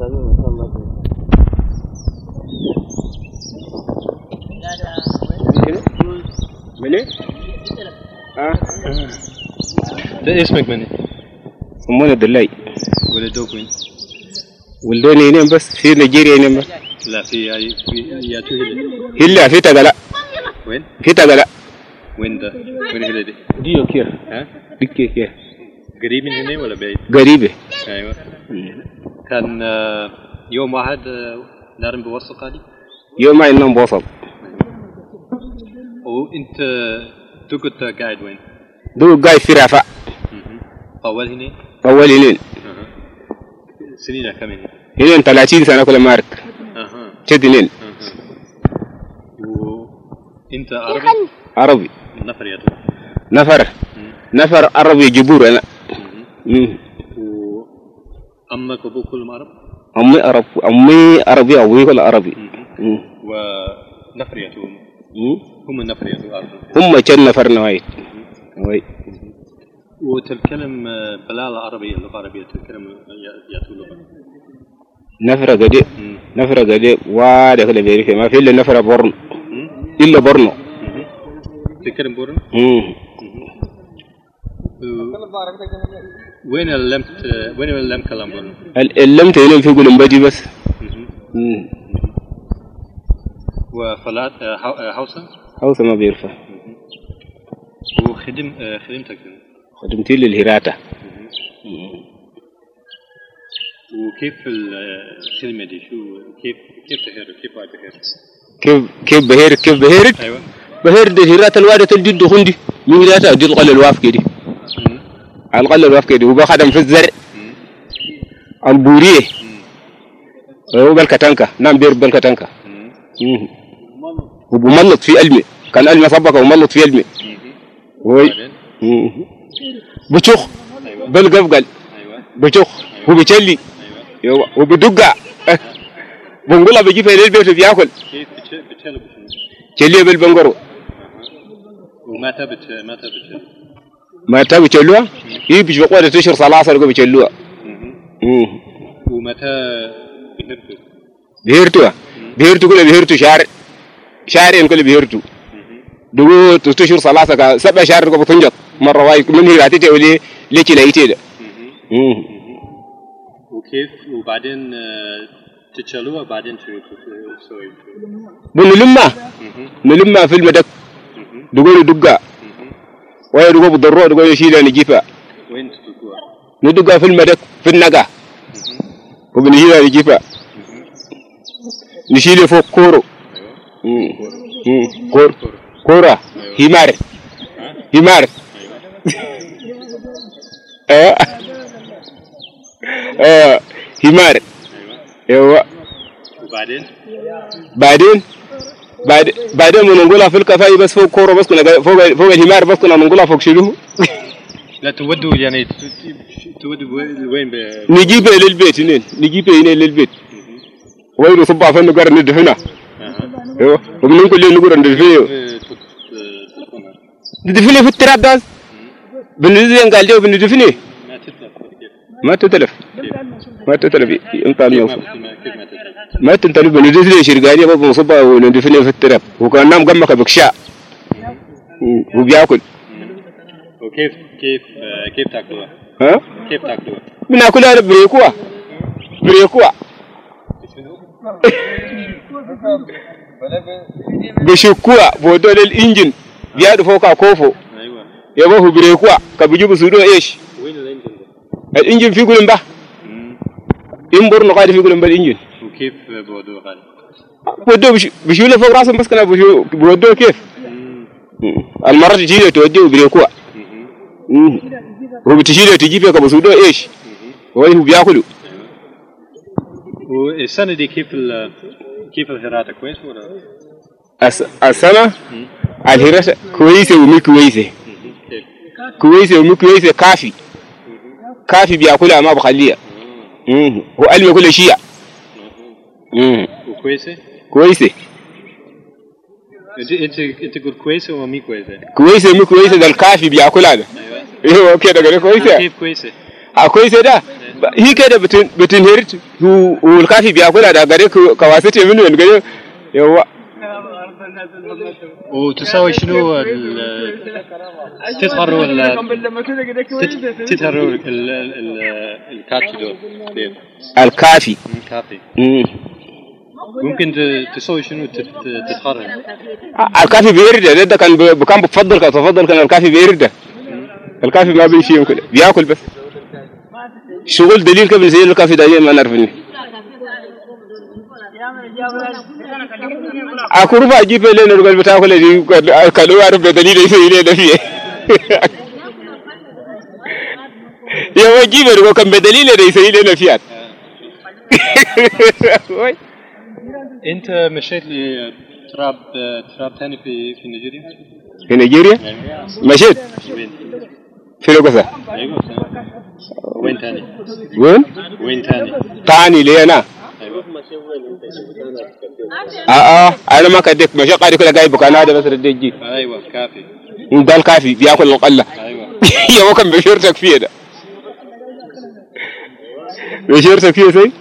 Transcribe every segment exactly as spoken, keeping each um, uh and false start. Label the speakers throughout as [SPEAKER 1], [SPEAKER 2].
[SPEAKER 1] مني؟ اه
[SPEAKER 2] ده اسمك مني؟
[SPEAKER 1] أمونة دلاي.
[SPEAKER 2] ولدوك وين؟
[SPEAKER 1] ولدوني هنا بس في نيجيريا هنا بس.
[SPEAKER 2] لا في في ياتو هلا.
[SPEAKER 1] هلا في تغلا.
[SPEAKER 2] وين؟
[SPEAKER 1] في تغلا.
[SPEAKER 2] وين ده؟ وين هلا دي؟
[SPEAKER 1] ديو كيف؟
[SPEAKER 2] ها؟
[SPEAKER 1] ديكي كيف؟
[SPEAKER 2] قريب من هنا ولا بعيد؟
[SPEAKER 1] قريبة.
[SPEAKER 2] ايوه. كان يوم واحد نارن بوصل قادي؟
[SPEAKER 1] يوم ما إنهم بوصل.
[SPEAKER 2] وانت تو كنت قاعد وين؟
[SPEAKER 1] دو قاعد في رافع.
[SPEAKER 2] أول هنا؟
[SPEAKER 1] أول هنا.
[SPEAKER 2] سنين كم هنا؟
[SPEAKER 1] هنا ثلاثين سنة كل مارك.
[SPEAKER 2] أها.
[SPEAKER 1] شد هنا.
[SPEAKER 2] وأنت عربي؟
[SPEAKER 1] عربي.
[SPEAKER 2] نفر يا تو.
[SPEAKER 1] نفر. نفر عربي جبور أنا.
[SPEAKER 2] وأمك وأبوك كلهم عرب؟
[SPEAKER 1] أمي عرب أمي عربي أبوي كل عربي.
[SPEAKER 2] ونفر يا تو. هم النفر يا تو عرب.
[SPEAKER 1] هم كان نفر نوايد. وي.
[SPEAKER 2] وتتكلم بلال عربية اللغة العربية تتكلم ياتو لغة
[SPEAKER 1] نفرة قدي نفرة قدي وادا كده بيريك ما في إلا نفرة برن إلا برنو
[SPEAKER 2] تتكلم برن وين اللمت وين اللم كلام برن
[SPEAKER 1] اللمت هنا في قلم بدي بس
[SPEAKER 2] وفلات حوسة
[SPEAKER 1] حوسة ما بيرفع
[SPEAKER 2] وخدم خدمتك
[SPEAKER 1] خدمتي للهراتة.
[SPEAKER 2] وكيف الخدمة دي شو كيف كيف تهير كيف واحد بهير؟
[SPEAKER 1] كيف كيف بهير كيف بهيرك؟
[SPEAKER 2] أيوة.
[SPEAKER 1] بهير دي الهراتة الوادة الجد خندي من هراتة دي القلة الواف كدي. القلة الواف كدي وبخدم في الزرع. أمبوريه. هو بالكتانكا نام بير بالكتانكا. وبملط في علمي كان علمي سبقة وملط في علمي. وي. بشوخ بالقفقل بشوخ وبيشلي ايوه وبدقع بنقولها بيجي في البيت بياكل
[SPEAKER 2] كيف بتشلي
[SPEAKER 1] شلي بالبنقرو
[SPEAKER 2] ومتى بت متى بتشلي
[SPEAKER 1] متى بتشلوها هي بيجي بقوله تشهر صلاصه لو بيشلوها
[SPEAKER 2] ومتى بهرتوا
[SPEAKER 1] بهرتوا بهرتوا كل بهرتوا شهر شهرين كل بهرتوا دو تشهر صلاصه سبع شهر كو بتنجط مرة واي من هي راتي تقولي ليش لايتي ده
[SPEAKER 2] وكيف وبعدين تشلوها بعدين شو تسوي
[SPEAKER 1] بنلمها نلمها في المدك دقول دقة ويا دقوا بالضروة دقول يشيلها نجيبها
[SPEAKER 2] وين تدقوها
[SPEAKER 1] ندقها في المدك في النجا وبنشيلها نجيبها نشيلها فوق كورو كور كورة همار همار اه اه همار ايوه
[SPEAKER 2] وبعدين
[SPEAKER 1] بعدين بعد بعدين بنقولها في الكفايه بس فوق كوره بس كنا فوق فوق الهمار بس كنا بنقولها فوق شنو
[SPEAKER 2] لا تودوا يعني تودوا وين
[SPEAKER 1] نجيبه للبيت هنا نجيبه هنا للبيت وين نصبها في النقر ندفنها ايوه وبنقول له نقول ندفنه ندفنه في التراب ده بندفنه قال له بندفنه ما تتلف ما تتلف انت اليوم ما تتلف بندفنه شرقانيه بس نصبها وندفنه في التراب وكان نام قمك بكشاء وبياكل
[SPEAKER 2] وكيف كيف كيف تاكلوها
[SPEAKER 1] ها
[SPEAKER 2] كيف تاكلوها
[SPEAKER 1] بناكلها بريكوها بريكوها بشكوها بودول الانجن بيادو فوقها كوفو
[SPEAKER 2] ايوه
[SPEAKER 1] يبغوا بريكوها كبيجيبوا سودو ايش
[SPEAKER 2] وين الانجن
[SPEAKER 1] الانجن في قلم به ينبر نقاد في قلم بالانجن
[SPEAKER 2] وكيف بودوه قال
[SPEAKER 1] بودوه بشيله فوق راسهم بس كنا بودوه كيف المرة تجيله توديه بريكوها هو بتشيله تجيبه كبسودو ايش هو بياكلوا
[SPEAKER 2] والسنة دي كيف ال كيف الهراتة كويس ولا؟
[SPEAKER 1] الس السنة الهراتة كويسة ومي كويسة كويسة ومي كويسة كافي كافي بياكلها ما بخليها هو علم كل شيء
[SPEAKER 2] وكويسة؟
[SPEAKER 1] كويسة
[SPEAKER 2] انت انت انت تقول كويسة ومي كويسة؟
[SPEAKER 1] كويسة ومي كويسة ده الكافي بياكلها ده ايوه كده كده كويسة
[SPEAKER 2] كيف كويسة؟
[SPEAKER 1] اه كويسة ده هي كده بتن بتنهرت والكافي بياكلها ده غير كواسطة منه غير يوا
[SPEAKER 2] وتساوي شنو تظهر ولا تظهر الكافي دو
[SPEAKER 1] الكافي
[SPEAKER 2] الكافي ممكن تسوي شنو تتخرج
[SPEAKER 1] الكافي بيرد ده كان كان بفضل كان تفضل كان الكافي بيرد الكافي ما بيمشي يمكن بياكل بس شغل دليل قبل زي الكافي ده ما نعرفني أكون فاجئ لنا نقول بتاكل دي كانوا عارف بدليل يسوي لنا فيه يا واجب نقول كم بدليل يسوي لنا فيه
[SPEAKER 2] أنت مشيت لتراب تراب ثاني في في نيجيريا؟
[SPEAKER 1] في نيجيريا؟ مشيت في لوكاسا.
[SPEAKER 2] أيوة. وين ثاني؟
[SPEAKER 1] وين؟
[SPEAKER 2] وين ثاني؟
[SPEAKER 1] ثاني ليه أنا؟
[SPEAKER 2] أيوة.
[SPEAKER 1] آه آه أنا ما كديك مشي قاعد كل جاي بكان هذا بس رديجي.
[SPEAKER 2] أيوة كافي.
[SPEAKER 1] ده الكافي بياكل القلة.
[SPEAKER 2] أيوة.
[SPEAKER 1] يا وكم بشيرتك فيه ده. بشيرتك فيه زي؟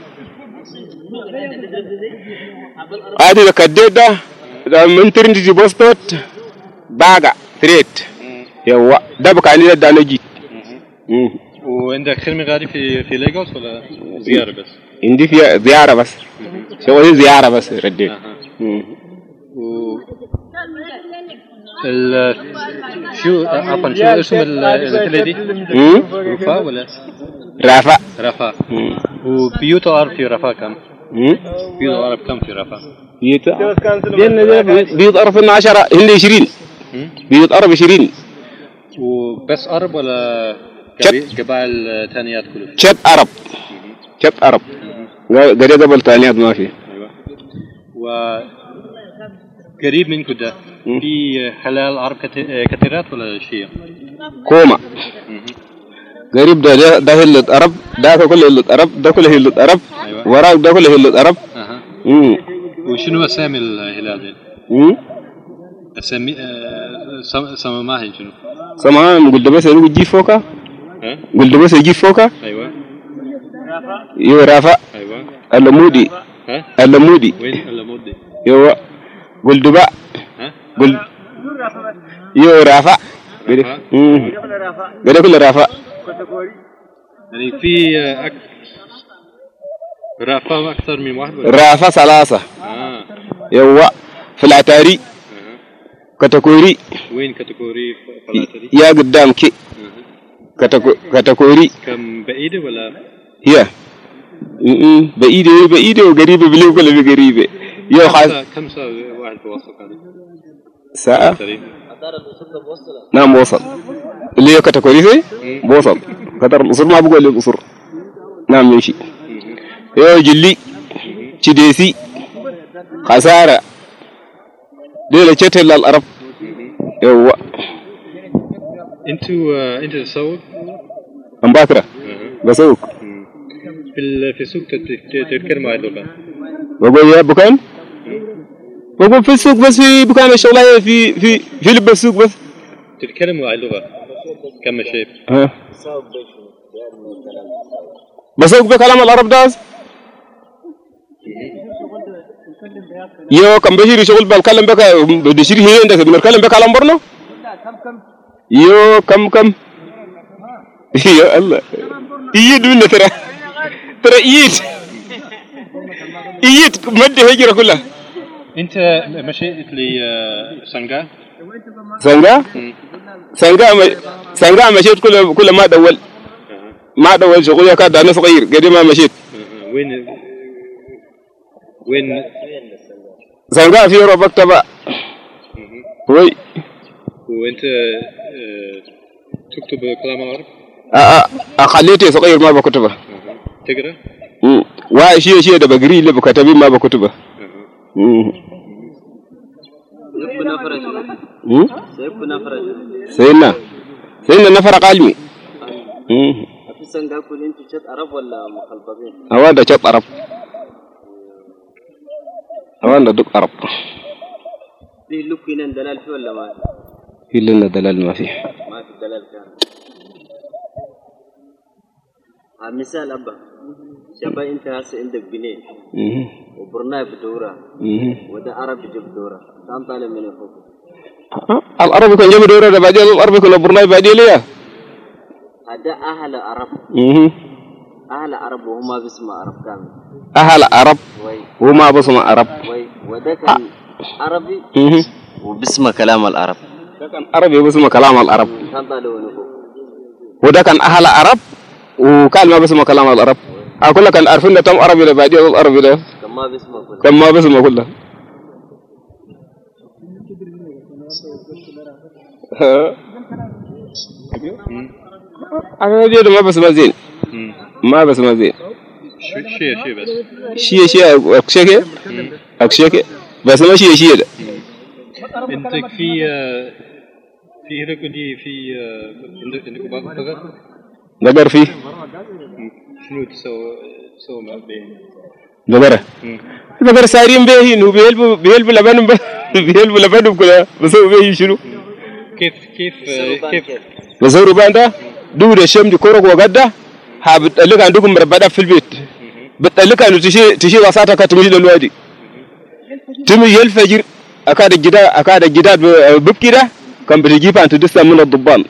[SPEAKER 1] هذا كديد ده ده من ترندي بوستات باغا تريت. يوا ده بكاني ده نجي.
[SPEAKER 2] وعندك خدمة غادي في في ليغوس ولا زيارة بس؟
[SPEAKER 1] عندي في زيارة بس. شو زيارة بس رديت.
[SPEAKER 2] و ال شو عفوا شو اسم الفيلا دي؟ رفا ولا؟
[SPEAKER 1] رافا.
[SPEAKER 2] رفا. وبيوت الأرض في رفا كم؟ بيوت الأرض كم في رفا؟
[SPEAKER 1] بيوت بيوت أرض في عشرة هندي عشرين. بيوت أرض عشرين.
[SPEAKER 2] وبس عرب ولا قبائل ثانيات كله؟
[SPEAKER 1] شت عرب. شت عرب. غير قبل ثانيات ما في.
[SPEAKER 2] أيوة. وقريب منكم ده في حلال عرب كثيرات ولا شيء؟
[SPEAKER 1] كوما. قريب ده ده ده هلة عرب ده كله هلة عرب ده كله هلة عرب.
[SPEAKER 2] أيوة.
[SPEAKER 1] وراء ده كله هلة عرب.
[SPEAKER 2] أها. امم وشنو أسامي الهلال ده؟ امم أسامي آه سماها شنو؟
[SPEAKER 1] سماها قلت بس يجي يجي فوقها. ها؟ قلت بس يجي فوقها.
[SPEAKER 2] أيوة.
[SPEAKER 1] رافا. يو رافا.
[SPEAKER 2] أيوة.
[SPEAKER 1] اللمودي.
[SPEAKER 2] ها؟
[SPEAKER 1] اللمودي.
[SPEAKER 2] وين اللمودي؟
[SPEAKER 1] يو قلت بقى.
[SPEAKER 2] ها؟
[SPEAKER 1] قل. يو رافا.
[SPEAKER 2] رافا.
[SPEAKER 1] امم. قد كل رافا.
[SPEAKER 2] يعني في أك... رافا أكثر من واحد ولا؟
[SPEAKER 1] رافا ثلاثة.
[SPEAKER 2] آه.
[SPEAKER 1] يوا في العتاري.
[SPEAKER 2] أه.
[SPEAKER 1] كتكوري.
[SPEAKER 2] وين كتكوري في العتاري؟
[SPEAKER 1] يا قدامك. أه. كتكو كتكوري.
[SPEAKER 2] كم بعيدة ولا؟
[SPEAKER 1] هي. امم بعيدة بعيدة وقريبة بلو كله بقريبة. يو
[SPEAKER 2] خاص. كم ساعة واحد بوصل هذا؟
[SPEAKER 1] ساعة. نعم وصل. اللي هي كتكوري زي؟ بوصل. قدر الأصول ما بقول لك أصول. نعم ماشي. يو جلي. تديسي. خسارة. ديلا تشتل للعرب. يو.
[SPEAKER 2] أنتوا أنت تسوق؟
[SPEAKER 1] أم باكرة. بسوق.
[SPEAKER 2] في في السوق تتكلم عن اللغة.
[SPEAKER 1] بقول يا بكان. بقول في السوق بس في بكان الشغلة في في في لب السوق بس.
[SPEAKER 2] تتكلموا عن اللغة. كم شيء.
[SPEAKER 1] ها. بسوق بكلام العرب داز. يو كم بشير شغل بالكلام بك بدشير هي عندك بنتكلم بكلام برنو. يو كم كم. يا الله. يد من ترى. ترى يد. يد مد هجرة كلها.
[SPEAKER 2] أنت مشيت لسانغا؟
[SPEAKER 1] سانغا؟ سانغا سانغا مشيت كل كل ما دول. ما دول شغل كذا أنا صغير قد ما مشيت.
[SPEAKER 2] وين وين؟
[SPEAKER 1] سانغا في أوروبا تبع. وي.
[SPEAKER 2] وأنت تكتب كلام العرب؟
[SPEAKER 1] آه آه خليتي صغير ما بكتبه.
[SPEAKER 2] تقرأ؟
[SPEAKER 1] امم واي شيء شيء ده بقري اللي بكتبين ما بكتبه. امم
[SPEAKER 3] سيبنا فرج.
[SPEAKER 1] امم
[SPEAKER 3] سيبنا فرج.
[SPEAKER 1] سيدنا سيدنا نفر قلمي. امم
[SPEAKER 3] في سنغا كل انت شت عرب ولا مخلبطين؟
[SPEAKER 1] هو ده شت عرب. هو ده دك عرب.
[SPEAKER 3] في لوك هنا دلال في ولا ما؟
[SPEAKER 1] في لنا دلال ما فيه.
[SPEAKER 3] ما في دلال كان. مثال أبا شباب أنت هسه عندك جنيه وبرناي بدورة وده عرب يجيب دورة كم طالع من فوق
[SPEAKER 1] العرب كان جاب دورة بعدين العرب كنا برناي بعدين ليه
[SPEAKER 3] هذا أهل عرب أهل عرب وهما باسم عرب كامل
[SPEAKER 1] أهل عرب وما باسم عرب
[SPEAKER 3] وده كان عربي وباسم كلام العرب
[SPEAKER 1] ده كان عربي باسم كلام العرب
[SPEAKER 3] كم طالع من فوق
[SPEAKER 1] وده كان أهل عرب وكان ما باسم كلام العرب أقول لك العرفين ده تم عربي ده بعدين العربي ده
[SPEAKER 3] كم ما باسمه كله
[SPEAKER 1] كم ما باسمه كله أنا دي ما بس ما زين ما بس ما زين
[SPEAKER 2] شيء شيء بس
[SPEAKER 1] شيء شيء أكشكه أكشكه بس ما شيء شيء ده
[SPEAKER 2] أنتك في في هذا كدي في عندك عندك بقر
[SPEAKER 1] بقر فيه
[SPEAKER 2] شنو تسوي تسوي مع بين
[SPEAKER 1] بقرة بقرة سارين به إنه بيلبو بيلبو لبنهم بيلبو لبنهم كلها بس هو به شنو
[SPEAKER 2] كيف كيف كيف
[SPEAKER 1] بس هو ربنا دور الشام دي كورك وقدا حابت اللي كان عندكم مربدا في البيت بتقلك إنه تشي تشي وساطة كتمشي للوادي تمي الفجر أكاد الجدار أكاد الجدار بكرة كان بتجيب أنت تدس من الضبان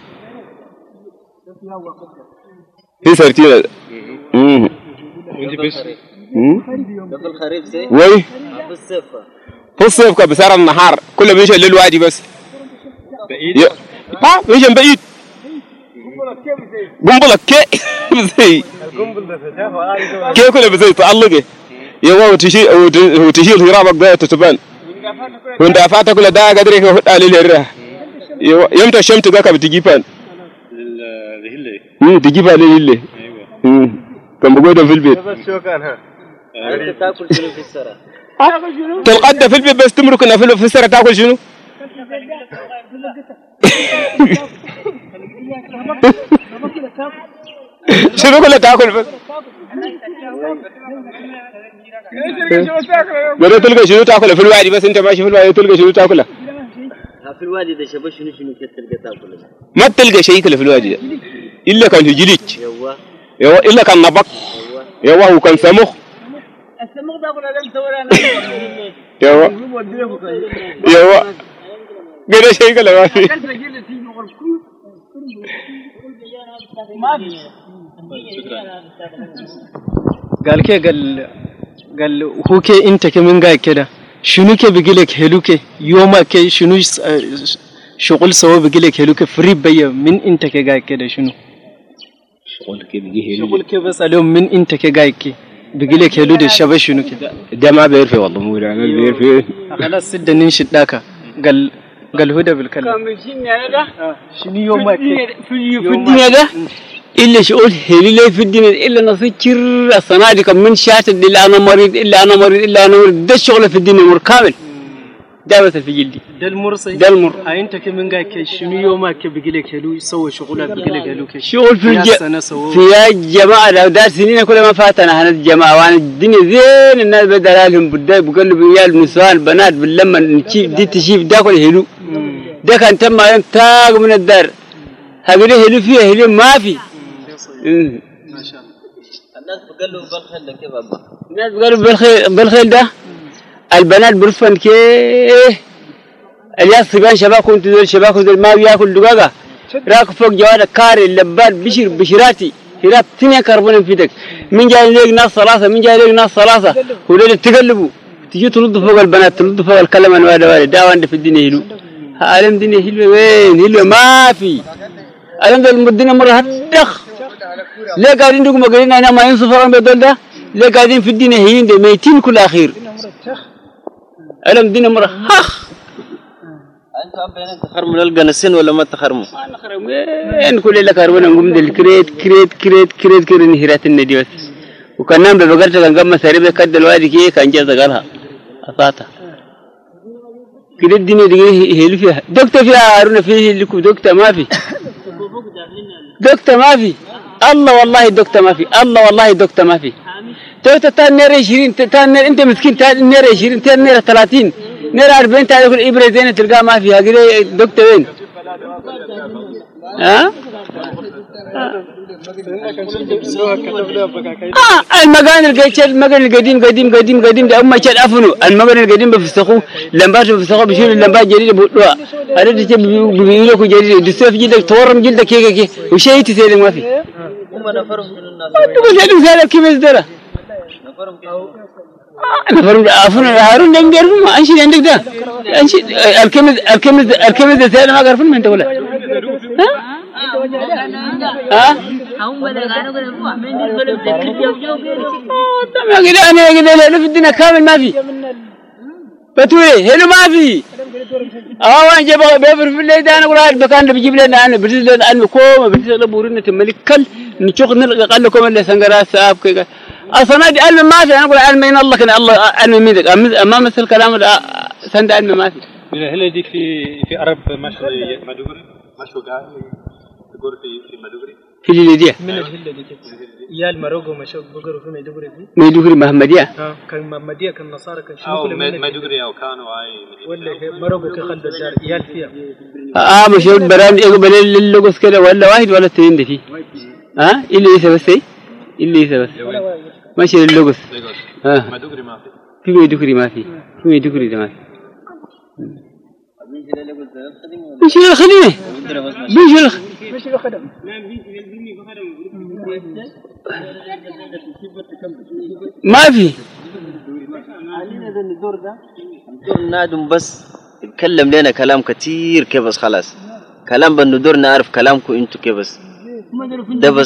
[SPEAKER 1] هي سرتينا امم
[SPEAKER 2] وانت بس
[SPEAKER 3] في الخريف زي
[SPEAKER 1] وي
[SPEAKER 3] في الصيف
[SPEAKER 1] في الصيف كبسار النهار كله بيمشي للوادي بس
[SPEAKER 2] بعيد
[SPEAKER 1] ها بيمشي بعيد قنبلة كي بزي كي كله بزي تعلقه يوا وتشي وتشي الهرابك ده تتبان وانت فاتك كل ده قدر يهود على الهرة يوا يوم تشمت جاك بتجيبان
[SPEAKER 2] للهلة
[SPEAKER 1] امم تجيبها للهلة
[SPEAKER 2] ايوه
[SPEAKER 1] كان بقعد في البيت
[SPEAKER 3] بس شو كان ها أنت تأكل شنو في السرة
[SPEAKER 1] تلقى في البيت بس تمرك في في السرة تأكل شنو شنو كله تأكل بس بدو تلقى شنو تأكله في الوادي بس أنت ماشي في الوادي تلقى شنو تأكله
[SPEAKER 3] في الوادي ده شبه شنو شنو تلقى تأكله
[SPEAKER 1] ما تلقى شيء كله في الوادي ده إلا كان هجليك
[SPEAKER 3] يوا
[SPEAKER 1] يوا إلا كان نبق يوا هو كان سمخ
[SPEAKER 3] السمك ده ولا لم تورا
[SPEAKER 1] يوا يوا غير شيء كله ما في
[SPEAKER 4] قال كي قال قال هو كي انت كمن قاعد كده شنو كي بيجيلك هلوكي يومك كي شنو شغل سوا بيجيلك هلوكي فري بيا من انت كي قاعد كده شنو
[SPEAKER 1] شغل كي بيجي
[SPEAKER 4] شغل كي بس اليوم من انت كي قاعد كي بيجيلك هلو ده شبه شنو كده
[SPEAKER 1] ده ما بيعرف والله مو ده ما بيعرف
[SPEAKER 4] خلاص سد ننشد داك قال قال هدى بالكلام شنو يومك
[SPEAKER 5] في الدنيا ده إلا شغل هلي في الدنيا إلا نصير الصناديق من شاتد إلا أنا مريض إلا أنا مريض إلا أنا مريض ده الشغل في الدنيا مر كامل ده بس في جلدي
[SPEAKER 4] ده المرصي
[SPEAKER 5] ده المر
[SPEAKER 4] هاي أنت كمن قاعد كي شنو يومك بيجيلك هلو يسوي شغلك بيجيلك هلو كي
[SPEAKER 5] شغل في الج في الجماعة ده دار سنين كل ما فاتنا هنا الجماعة وأنا الدنيا زين الناس بدلالهم بدأ بقلبوا يا النسوان البنات باللمة نشيف دي تشيف ده كل هلو ده كان تم يوم تاج من الدار هذول هلو فيه هلو ما في
[SPEAKER 4] ما شاء الله
[SPEAKER 3] الناس بقلوا بالخيل ده كيف أبا
[SPEAKER 5] الناس بقلوا بالخيل بالخيل ده البنات برفن كيه الياس صبيان شباب كنت دول شباب كنت ما بياكل دقاقة راك فوق جواد كاري اللبان بشر بشراتي هراب تنيا كربون في دك من جاي ليك ناس ثلاثة من جاي ليك ناس ثلاثة ولين تقلبوا تيجي ترد فوق البنات ترد فوق الكلام أنا وادا وادا ده وانده في الدنيا هلو عالم الدنيا هلو وين هلو ما في عالم الدنيا مرة هدخ ليه قاعدين دوكم قاعدين أنا ما ينصفون بدل ده ليه قاعدين في الدنيا هين ده ميتين كل أخير عالم الدنيا مرة هخ
[SPEAKER 3] أنت أبين تخرموا الجنسين ولا ما تخرموا؟
[SPEAKER 5] ما نخرم وين كل اللي كاربون نقوم دل كريت كريت كريت كريت كريت نهرات الندي بس وكان نام ببقرة كان قام مسارب كد الوادي كيه كان جاز قالها أفاتا كريت الدنيا دي هيل فيها دكتور فيها هارون فيه اللي كو دكتور ما في دكتور ما في الله والله دكتور ما في الله والله دكتور ما في تو تان نير عشرين تان نير أنت مسكين تان نير عشرين تان نير ثلاثين نير أربعين تان يقول إبرة زين تلقى ما فيها كده دكتور وين ها آه المكان القديم المكان القديم قديم قديم قديم ده أما شال أفنو المكان القديم بفسخوه لمبات بفسخوه بيشيل اللمبات جديدة بقولوا هذا تجيب بيقولوا كو جديد دستوف جلدك تورم جلدك كي كي وشيء تسير ما في.
[SPEAKER 3] هم نفرهم من الناس.
[SPEAKER 5] تقول هذا مثال كيف يصدره؟
[SPEAKER 3] نفرهم كيف؟
[SPEAKER 5] نفرهم أفنو هارون نعرف ما أنشي عندك ده أنشي الكمز الكمز الكمز ده سير ما عارفين من تقوله. ها؟ هم ولا قالوا كده هو من البلد ذكر جو جو تمام كده أنا كده لا في الدنيا كامل ما في بتوي هنا ما في أه وين جابوا بيفر في الليل ده أنا أقول هذا بكان اللي بيجيب لنا أنا بجلس لنا أنا كوم بجلس لنا بورينا تملك كل نشوف نلقى قال لكم اللي سنجرا ساب كذا أصلا دي علم ما في أنا أقول علم من الله كنا الله علم ميدك أما مثل كلام سند علم ما في
[SPEAKER 2] هلا ديك في في عرب مشهور مدوغري مشهور قاعد تقول في في مدوغري
[SPEAKER 5] في اللي دي
[SPEAKER 4] من الهلة دي يا المروجو مشهور بقولوا في ميدوغري دي
[SPEAKER 5] ميدوغري محمدية
[SPEAKER 4] آه كان محمدية كان نصارى كان شنو
[SPEAKER 2] أو
[SPEAKER 4] كل
[SPEAKER 2] مدوغري أو كانوا أي
[SPEAKER 4] ولا مروجو كخلد الدار يال فيها
[SPEAKER 5] آه مشهور بران إيه قبل اللوجوس كده ولا واحد ولا اثنين ده فيه ها اللي يسوي بس اللي يسوي بس ماشي اللوجوس ها
[SPEAKER 2] مدوغري ما في
[SPEAKER 5] في ميدوغري ما في في ميدوغري ده ما في مش له خدمة مش له
[SPEAKER 4] مش له خدم
[SPEAKER 5] ما في
[SPEAKER 3] الدور نادم بس يتكلم لنا كلام كتير كيف بس خلاص كلام بندور نعرف كلامكم انتوا كيف بس ده بس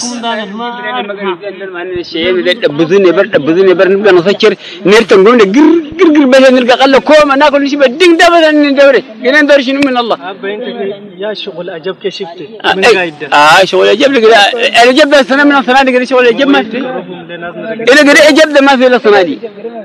[SPEAKER 3] بزني بر بزني بر نبغى نفكر نرتم قومنا جر جر جر بس نلقى قلة كوم ناكل شيء بدين ده بس ندوري جينا ندور شنو من الله
[SPEAKER 4] يا شغل أجاب كشفته من
[SPEAKER 5] قايد آه شغل أجاب لك أنا جاب السنة من السنة دي كده شغل أجاب ما في إلا كده أجاب ده ما في السنة دي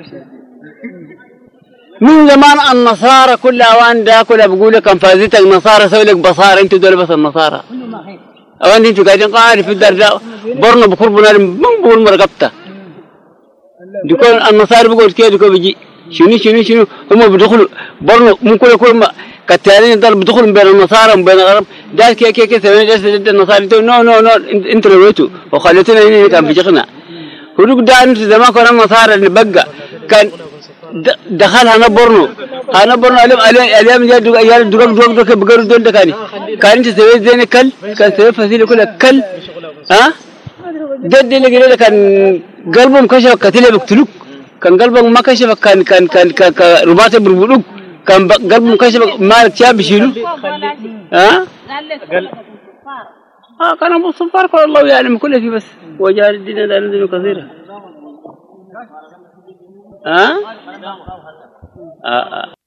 [SPEAKER 5] من زمان النصارى كل أوان ده كل بقول لك فازتك النصارى سوي لك بصارة أنتوا دول بس النصارى أوان أنتوا قاعدين قاعد في الدار ده برنا بقربنا من بقول مرقبته دكون النصارى بقول كده دكون بيجي شنو شنو شنو هم بدخلوا برنا من كل كل ما كتارين دار بدخلوا بين النصارى وبين العرب ده كي كي كي سوي ده سوي النصارى تو نو نو نو أنتوا لويتوا وخليتنا هنا كان بيجينا هدوك ده أنت زمان كنا النصارى اللي بقى كان دخل هنا برنو هنا برنو علم علم علم جاد دوغ يال دوغ دوغ دوغ بقرو دون دكاني كان انت سوي زين كل كان سوي فسيل كله كل ها جد اللي قال كان قلبهم كشف قتيل بقتلوك كان قلبهم ما كشف كان كان كان كان رباطه بربلوك كان قلبهم كشف ما شاب بيشيلو ها ها كان ابو صفار قال الله يعلم كل شيء بس وجار الدين ده كثيره ها؟